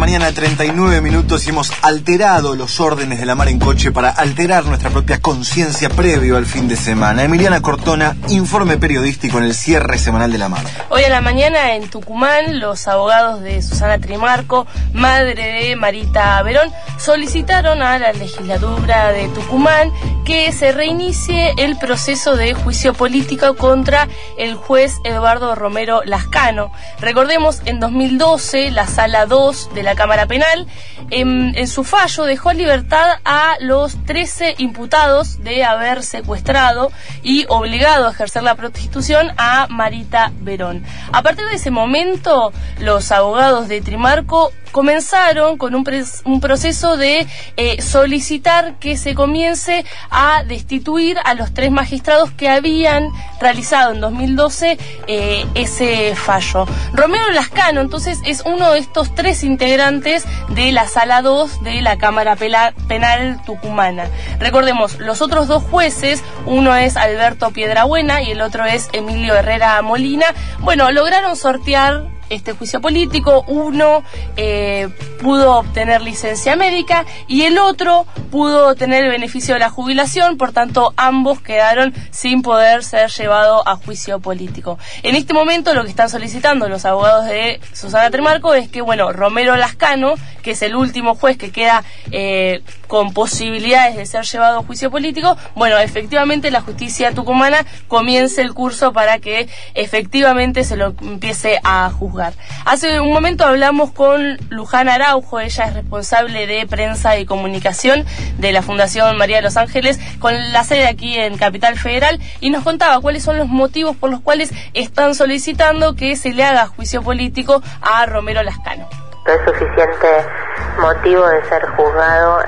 mañana, 39 minutos, y hemos alterado los órdenes de la mar en coche para alterar nuestra propia conciencia previo al fin de semana. Emiliana Cortona, informe periodístico en el cierre semanal de la mar. Hoy a la mañana en Tucumán, los abogados de Susana Trimarco, madre de Marita Verón, solicitaron a la legislatura de Tucumán que se reinicie el proceso de juicio político contra el juez Eduardo Romero Lascano. Recordemos, en 2012, la Sala 2 de la Cámara Penal, en su fallo, dejó en libertad a los 13 imputados de haber secuestrado y obligado a ejercer la prostitución a Marita Verón. A partir de ese momento, los abogados de Trimarco comenzaron con un proceso de solicitar que se comience a destituir a los 3 magistrados que habían realizado en 2012 ese fallo. Romero Lascano, entonces, es uno de estos 3 integrantes de la Sala 2 de la Cámara Penal tucumana. Recordemos, los otros 2 jueces, uno es Alberto Piedrabuena y el otro es Emilio Herrera Molina, bueno, lograron sortear este juicio político. Uno pudo obtener licencia médica y el otro pudo tener el beneficio de la jubilación, por tanto ambos quedaron sin poder ser llevados a juicio político. En este momento lo que están solicitando los abogados de Susana Trimarco es que, bueno, Romero Lascano, que es el último juez que queda con posibilidades de ser llevado a juicio político, bueno, efectivamente la justicia tucumana comience el curso para que efectivamente se lo empiece a juzgar. Hace un momento hablamos con Luján Araujo, ella es responsable de prensa y comunicación de la Fundación María de los Ángeles, con la sede aquí en Capital Federal, y nos contaba cuáles son los motivos por los cuales están solicitando que se le haga juicio político a Romero Lascano. No es suficiente motivo de ser juzgado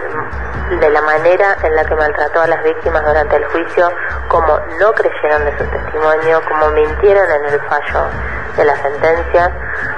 de la manera en la que maltrató a las víctimas durante el juicio, como no creyeron de su testimonio, como mintieron en el fallo de la sentencia,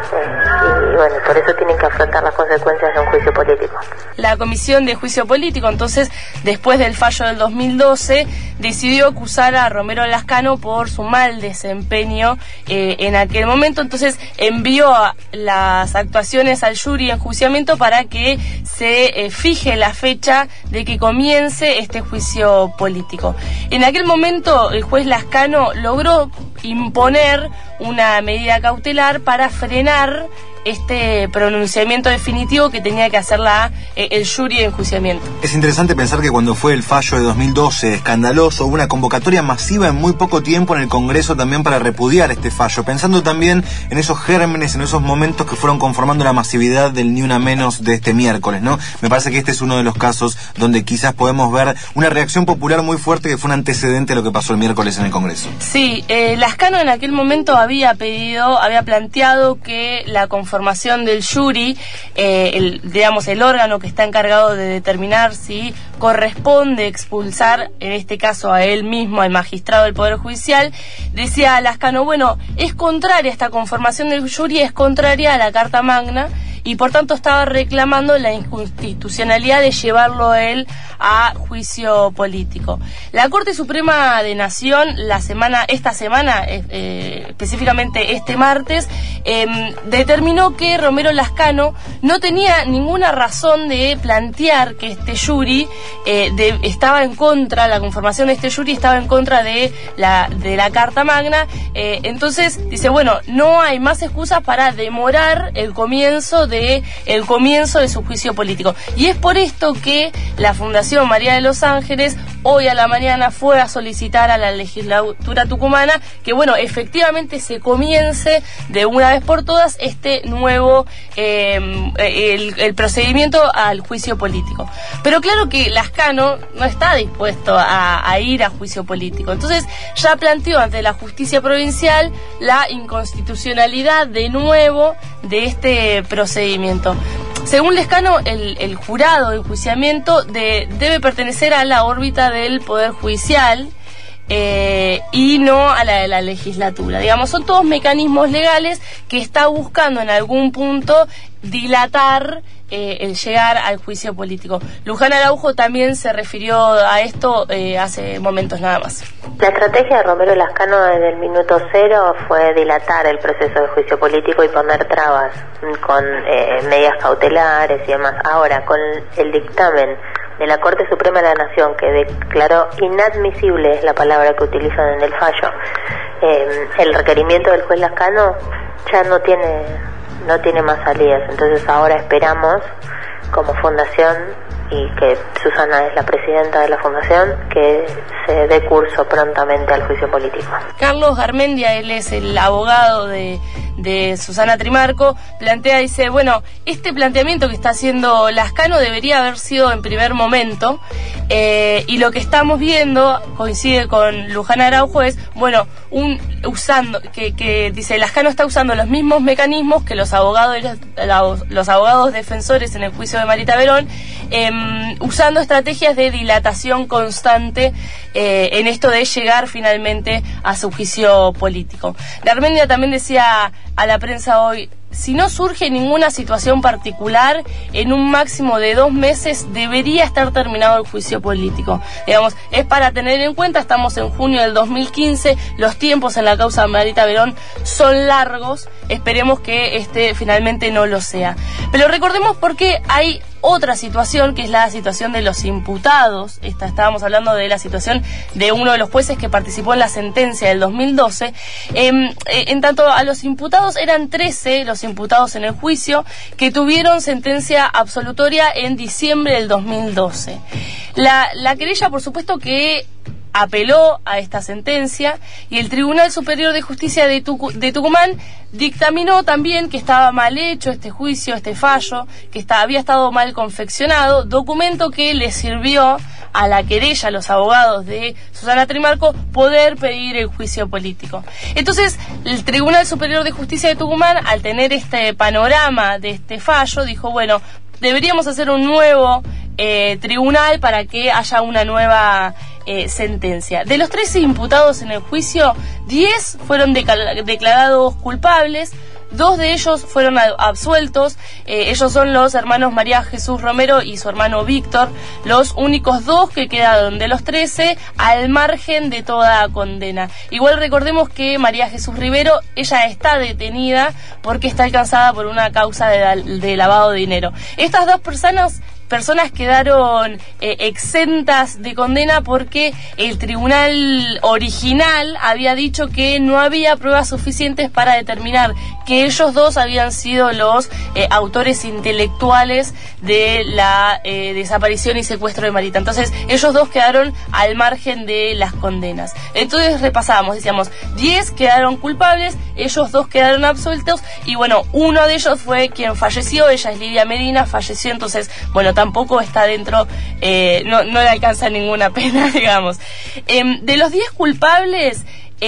y bueno, por eso tienen que afrontar las consecuencias de un juicio político. La Comisión de Juicio Político, entonces, después del fallo del 2012, decidió acusar a Romero Lascano por su mal desempeño en aquel momento. Entonces envió las actuaciones al jury de enjuiciamiento para que se fije la fecha de que comience este juicio político. En aquel momento el juez Lascano logró imponer una medida cautelar para frenar este pronunciamiento definitivo que tenía que hacer el jury de enjuiciamiento. Es interesante pensar que cuando fue el fallo de 2012 escandaloso, hubo una convocatoria masiva en muy poco tiempo en el Congreso también para repudiar este fallo, pensando también en esos gérmenes, en esos momentos que fueron conformando la masividad del Ni Una Menos de este miércoles, ¿no? Me parece que este es uno de los casos donde quizás podemos ver una reacción popular muy fuerte que fue un antecedente a lo que pasó el miércoles en el Congreso. Sí, Lascano en aquel momento había planteado que la conformación del jury, el órgano que está encargado de determinar si corresponde expulsar, en este caso a él mismo, al magistrado del Poder Judicial, decía Lascano, bueno, es contraria, esta conformación del jury es contraria a la Carta Magna, y por tanto estaba reclamando la inconstitucionalidad de llevarlo a él a juicio político. La Corte Suprema de Nación esta semana, específicamente este martes, determinó que Romero Lascano no tenía ninguna razón de plantear que este jury estaba en contra, la conformación de este jury estaba en contra de la Carta Magna. Entonces dice, bueno, no hay más excusas para demorar el comienzo de su juicio político. Y es por esto que la Fundación María de los Ángeles hoy a la mañana fue a solicitar a la legislatura tucumana que, bueno, efectivamente se comience de una vez por todas este nuevo el procedimiento al juicio político. Pero claro que Lascano no está dispuesto a ir a juicio político. Entonces ya planteó ante la justicia provincial la inconstitucionalidad de nuevo de este procedimiento. Según Lascano, el jurado de enjuiciamiento debe pertenecer a la órbita del Poder Judicial, y no a la de la legislatura. Digamos, son todos mecanismos legales que está buscando en algún punto dilatar el llegar al juicio político. Luján Araujo también se refirió a esto hace momentos nada más. La estrategia de Romero Lascano desde el minuto cero fue dilatar el proceso de juicio político y poner trabas con medidas cautelares y demás. Ahora, con el dictamen de la Corte Suprema de la Nación, que declaró inadmisible, es la palabra que utilizan en el fallo, el requerimiento del juez Lascano ya no tiene más salidas. Entonces ahora esperamos, como fundación, y que Susana es la presidenta de la fundación, que se dé curso prontamente al juicio político. Carlos Garmendia, él es el abogado de Susana Trimarco, dice, bueno, este planteamiento que está haciendo Lascano debería haber sido en primer momento, y lo que estamos viendo, coincide con Luján Araujo, es, bueno, que dice, Lascano está usando los mismos mecanismos que los abogados defensores en el juicio de Marita Verón, usando estrategias de dilatación constante en esto de llegar finalmente a su juicio político. Garmendia también decía a la prensa hoy, si no surge ninguna situación particular, en un máximo de 2 meses debería estar terminado el juicio político. Digamos, es para tener en cuenta, estamos en junio del 2015, los tiempos en la causa de Marita Verón son largos, esperemos que finalmente no lo sea. Pero recordemos porque hay otra situación, que es la situación de los imputados. Estábamos hablando de la situación de uno de los jueces que participó en la sentencia del 2012. En tanto a los imputados, eran 13 los imputados en el juicio que tuvieron sentencia absolutoria en diciembre del 2012. La querella, por supuesto, que apeló a esta sentencia, y el Tribunal Superior de Justicia de Tucumán dictaminó también que estaba mal hecho este juicio, este fallo, que había estado mal confeccionado, documento que le sirvió a la querella, a los abogados de Susana Trimarco, poder pedir el juicio político. Entonces, el Tribunal Superior de Justicia de Tucumán, al tener este panorama de este fallo, dijo, bueno, deberíamos hacer un nuevo tribunal para que haya una nueva sentencia. De los 13 imputados en el juicio, 10 fueron declarados culpables, 2 de ellos fueron absueltos. Ellos son los hermanos María Jesús Romero y su hermano Víctor, los únicos 2 que quedaron de los 13 al margen de toda condena. Igual recordemos que María Jesús Rivero, ella está detenida porque está alcanzada por una causa de lavado de dinero. Estas 2 personas quedaron exentas de condena porque el tribunal original había dicho que no había pruebas suficientes para determinar que ellos 2 habían sido los autores intelectuales de la desaparición y secuestro de Marita. Entonces, ellos 2 quedaron al margen de las condenas. Entonces, repasábamos, decíamos, 10 quedaron culpables, ellos 2 quedaron absueltos, y bueno, uno de ellos fue quien falleció, ella es Lidia Medina, falleció, entonces, bueno, tampoco está dentro, no le alcanza ninguna pena, digamos. De los 10 culpables,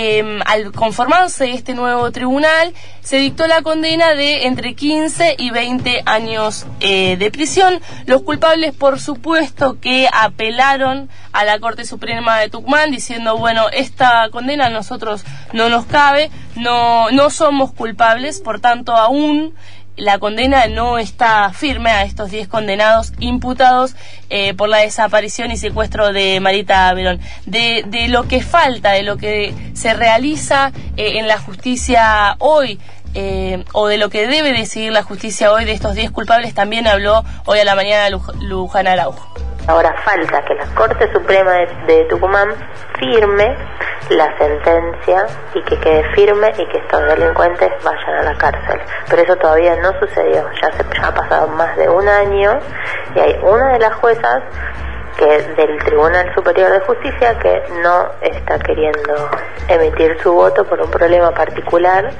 al conformarse este nuevo tribunal, se dictó la condena de entre 15 y 20 años de prisión. Los culpables, por supuesto, que apelaron a la Corte Suprema de Tucumán diciendo, bueno, esta condena a nosotros no nos cabe, no somos culpables, por tanto aún la condena no está firme a estos 10 condenados imputados por la desaparición y secuestro de Marita Verón. De lo que falta, de lo que se realiza en la justicia hoy, o de lo que debe decidir la justicia hoy de estos 10 culpables, también habló hoy a la mañana Luján Araujo. Ahora falta que la Corte Suprema de Tucumán firme la sentencia y que quede firme y que estos delincuentes vayan a la cárcel. Pero eso todavía no sucedió. Ya ha pasado más de 1 año y hay una de las juezas del Tribunal Superior de Justicia que no está queriendo emitir su voto por un problema particular.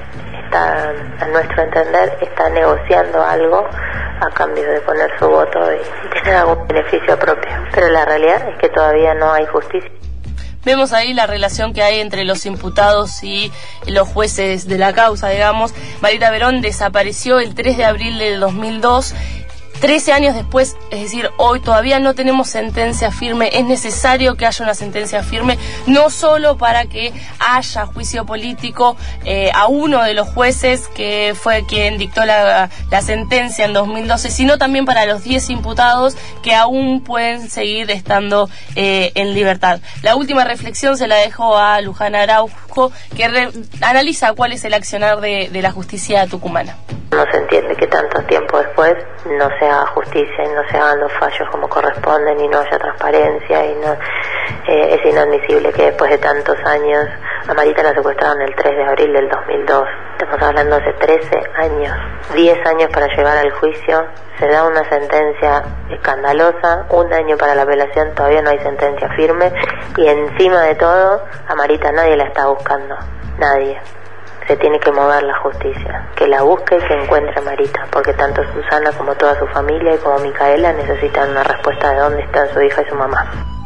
A nuestro entender, está negociando algo a cambio de poner su voto y tener algún beneficio propio. Pero la realidad es que todavía no hay justicia. Vemos ahí la relación que hay entre los imputados y los jueces de la causa, digamos. Marita Verón desapareció el 3 de abril del 2002. 13 años después, es decir, hoy todavía no tenemos sentencia firme. Es necesario que haya una sentencia firme, no solo para que haya juicio político a uno de los jueces que fue quien dictó la sentencia en 2012, sino también para los 10 imputados que aún pueden seguir estando en libertad. La última reflexión se la dejo a Luján Araujo, que analiza cuál es el accionar de la justicia tucumana. No se entiende que tanto tiempo después no se haga justicia y no se hagan los fallos como corresponden y no haya transparencia y no es inadmisible que después de tantos años a Marita la secuestraron el 3 de abril del 2002. Estamos hablando hace 13 años, 10 años para llegar al juicio, se da una sentencia escandalosa, 1 año para la apelación, todavía no hay sentencia firme y encima de todo a Marita nadie la está buscando, nadie. Se tiene que mover la justicia, que la busque y que encuentre a Marita, porque tanto Susana como toda su familia y como Micaela necesitan una respuesta de dónde están su hija y su mamá.